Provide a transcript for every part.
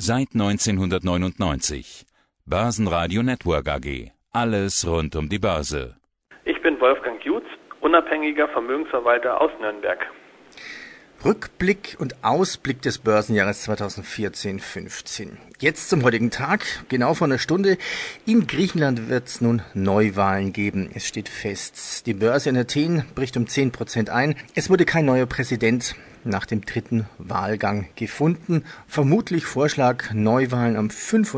Seit 1999. Börsenradio Network AG. Alles rund um die Börse. Ich bin Wolfgang Jutz, unabhängiger Vermögensverwalter aus Nürnberg. Rückblick und Ausblick des Börsenjahres 2014-15. Jetzt zum heutigen Tag, genau vor einer Stunde. In Griechenland wird es nun Neuwahlen geben. Es steht fest. Die Börse in Athen bricht um 10% ein. Es wurde kein neuer Präsident nach dem dritten Wahlgang gefunden. Vermutlich Vorschlag Neuwahlen am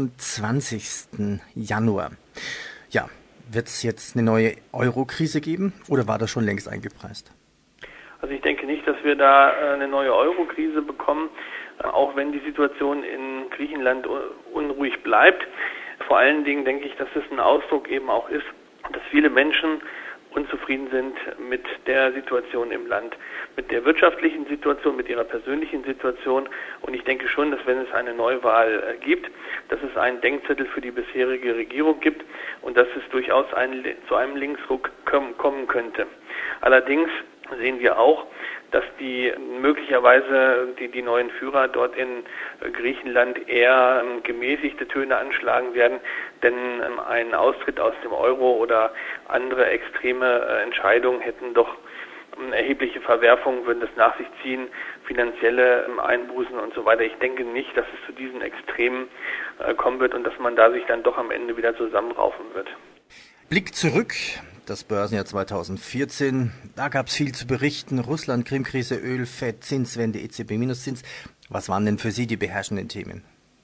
25. Januar. Ja, wird es jetzt eine neue Euro-Krise geben oder war das schon längst eingepreist? Also ich denke nicht, dass wir da eine neue Euro-Krise bekommen, auch wenn die Situation in Griechenland unruhig bleibt. Vor allen Dingen denke ich, dass es ein Ausdruck eben auch ist, dass viele Menschen unzufrieden sind mit der Situation im Land, mit der wirtschaftlichen Situation, mit ihrer persönlichen Situation. Und ich denke schon, dass wenn es eine Neuwahl gibt, dass es einen Denkzettel für die bisherige Regierung gibt und dass es durchaus zu einem Linksruck kommen könnte. Allerdings sehen wir auch, dass die möglicherweise die neuen Führer dort in Griechenland eher gemäßigte Töne anschlagen werden, denn ein Austritt aus dem Euro oder andere extreme Entscheidungen hätten doch erhebliche Verwerfungen, würden das nach sich ziehen, finanzielle Einbußen und so weiter. Ich denke nicht, dass es zu diesen Extremen kommen wird und dass man da sich dann doch am Ende wieder zusammenraufen wird. Blick zurück, das Börsenjahr 2014, da gab es viel zu berichten. Russland, Krimkrise, Öl, FED, Zinswende, EZB-Minuszins. Was waren denn für Sie die beherrschenden Themen?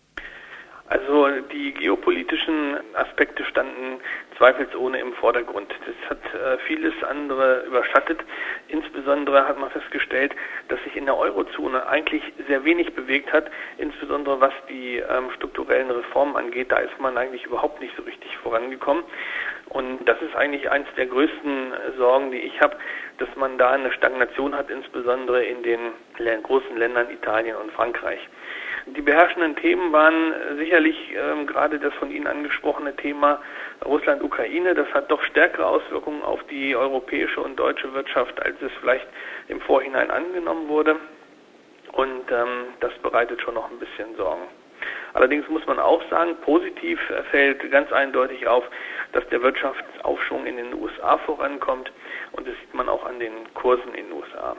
Also die geopolitischen Aspekte standen zweifelsohne im Vordergrund. Das hat vieles andere überschattet. Insbesondere hat man festgestellt, dass sich in der Eurozone eigentlich sehr wenig bewegt hat, insbesondere was die strukturellen Reformen angeht. Da ist man eigentlich überhaupt nicht so richtig vorangekommen. Und das ist eigentlich eins der größten Sorgen, die ich habe, dass man da eine Stagnation hat, insbesondere in den großen Ländern Italien und Frankreich. Die beherrschenden Themen waren sicherlich gerade das von Ihnen angesprochene Thema Russland-Ukraine. Das hat doch stärkere Auswirkungen auf die europäische und deutsche Wirtschaft, als es vielleicht im Vorhinein angenommen wurde. Und das bereitet schon noch ein bisschen Sorgen. Allerdings muss man auch sagen, positiv fällt ganz eindeutig auf, dass der Wirtschaftsaufschwung in den USA vorankommt. Und das sieht man auch an den Kursen in den USA.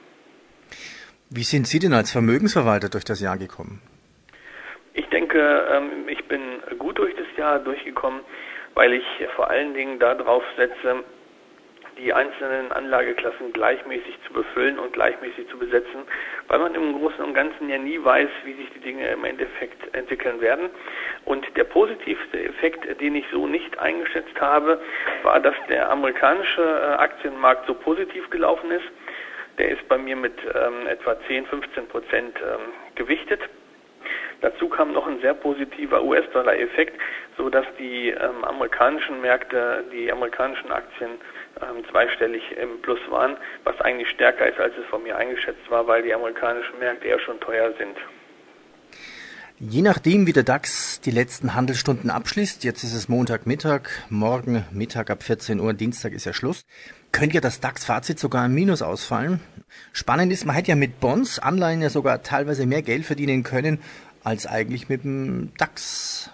Wie sind Sie denn als Vermögensverwalter durch das Jahr gekommen? Ich denke, ich bin gut durch das Jahr durchgekommen, weil ich vor allen Dingen darauf setze, die einzelnen Anlageklassen gleichmäßig zu befüllen und gleichmäßig zu besetzen, weil man im Großen und Ganzen ja nie weiß, wie sich die Dinge im Endeffekt entwickeln werden. Und der positivste Effekt, den ich so nicht eingeschätzt habe, war, dass der amerikanische Aktienmarkt so positiv gelaufen ist. Der ist bei mir mit etwa 10-15% gewichtet. Dazu kam noch ein sehr positiver US-Dollar-Effekt, so dass die amerikanischen Märkte, die amerikanischen Aktien zweistellig im Plus waren, was eigentlich stärker ist, als es von mir eingeschätzt war, weil die amerikanischen Märkte eher schon teuer sind. Je nachdem, wie der DAX die letzten Handelsstunden abschließt, jetzt ist es Montagmittag, morgen Mittag ab 14 Uhr, Dienstag ist ja Schluss, könnte ja das DAX-Fazit sogar im Minus ausfallen. Spannend ist, man hätte ja mit Bonds, Anleihen ja sogar teilweise mehr Geld verdienen können, als eigentlich mit dem DAX.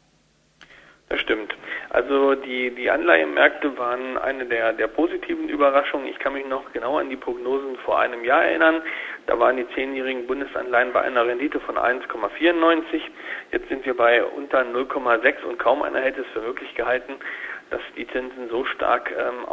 Das stimmt. Also die Anleihenmärkte waren eine der positiven Überraschungen. Ich kann mich noch genau an die Prognosen vor einem Jahr erinnern. Da waren die 10-jährigen Bundesanleihen bei einer Rendite von 1,94. Jetzt sind wir bei unter 0,6 und kaum einer hätte es für möglich gehalten, dass die Zinsen so stark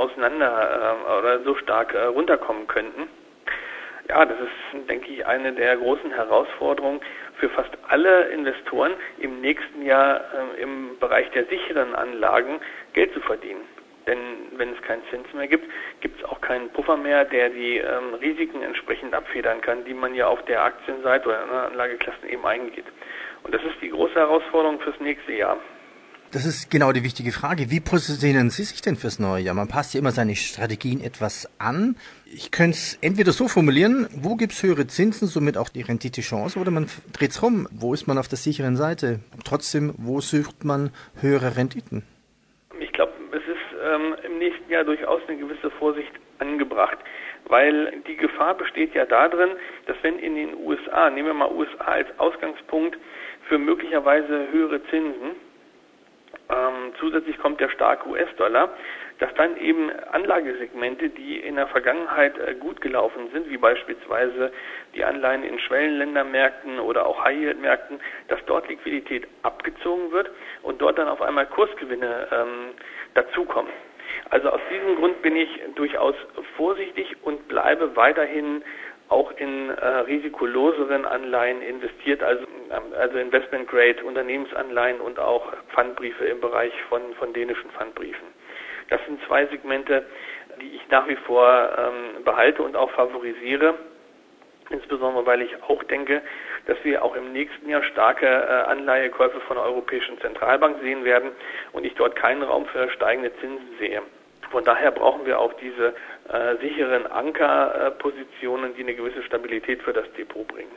runterkommen könnten. Ja, das ist, denke ich, eine der großen Herausforderungen für fast alle Investoren im nächsten Jahr im Bereich der sicheren Anlagen Geld zu verdienen. Denn wenn es keinen Zins mehr gibt, gibt es auch keinen Puffer mehr, der die Risiken entsprechend abfedern kann, die man ja auf der Aktienseite oder in anderen Anlageklassen eben eingeht. Und das ist die große Herausforderung fürs nächste Jahr. Das ist genau die wichtige Frage. Wie positionieren Sie sich denn fürs neue Jahr? Man passt ja immer seine Strategien etwas an. Ich könnte es entweder so formulieren, wo gibt es höhere Zinsen, somit auch die Renditechance, oder man dreht es rum, wo ist man auf der sicheren Seite? Trotzdem, wo sucht man höhere Renditen? Ich glaube, es ist im nächsten Jahr durchaus eine gewisse Vorsicht angebracht, weil die Gefahr besteht ja darin, dass wenn in den USA, nehmen wir mal USA als Ausgangspunkt, für möglicherweise höhere Zinsen. Zusätzlich kommt der starke US-Dollar, dass dann eben Anlagesegmente, die in der Vergangenheit gut gelaufen sind, wie beispielsweise die Anleihen in Schwellenländermärkten oder auch High-Yield-Märkten, dass dort Liquidität abgezogen wird und dort dann auf einmal Kursgewinne dazukommen. Also aus diesem Grund bin ich durchaus vorsichtig und bleibe weiterhin auch in risikoloseren Anleihen investiert, also Investment Grade Unternehmensanleihen und auch Pfandbriefe im Bereich von dänischen Pfandbriefen. Das sind zwei Segmente, die ich nach wie vor behalte und auch favorisiere, insbesondere weil ich auch denke, dass wir auch im nächsten Jahr starke Anleihekäufe von der Europäischen Zentralbank sehen werden und ich dort keinen Raum für steigende Zinsen sehe. Von daher brauchen wir auch diese sicheren Ankerpositionen, die eine gewisse Stabilität für das Depot bringen.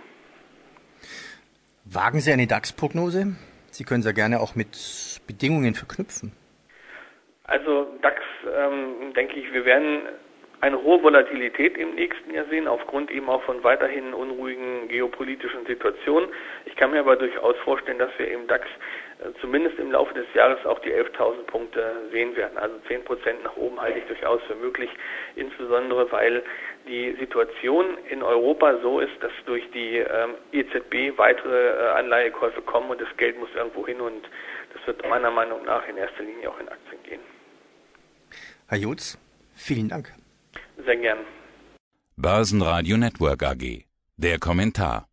Wagen Sie eine DAX-Prognose? Sie können sie ja gerne auch mit Bedingungen verknüpfen. Also DAX, denke ich, wir werden eine hohe Volatilität im nächsten Jahr sehen, aufgrund eben auch von weiterhin unruhigen geopolitischen Situationen. Ich kann mir aber durchaus vorstellen, dass wir im DAX zumindest im Laufe des Jahres auch die 11.000 Punkte sehen werden. Also 10% nach oben halte ich durchaus für möglich, insbesondere weil die Situation in Europa so ist, dass durch die EZB weitere Anleihekäufe kommen und das Geld muss irgendwo hin und das wird meiner Meinung nach in erster Linie auch in Aktien gehen. Herr Jutz, vielen Dank. Sehr gern. Börsenradio Network AG. Der Kommentar.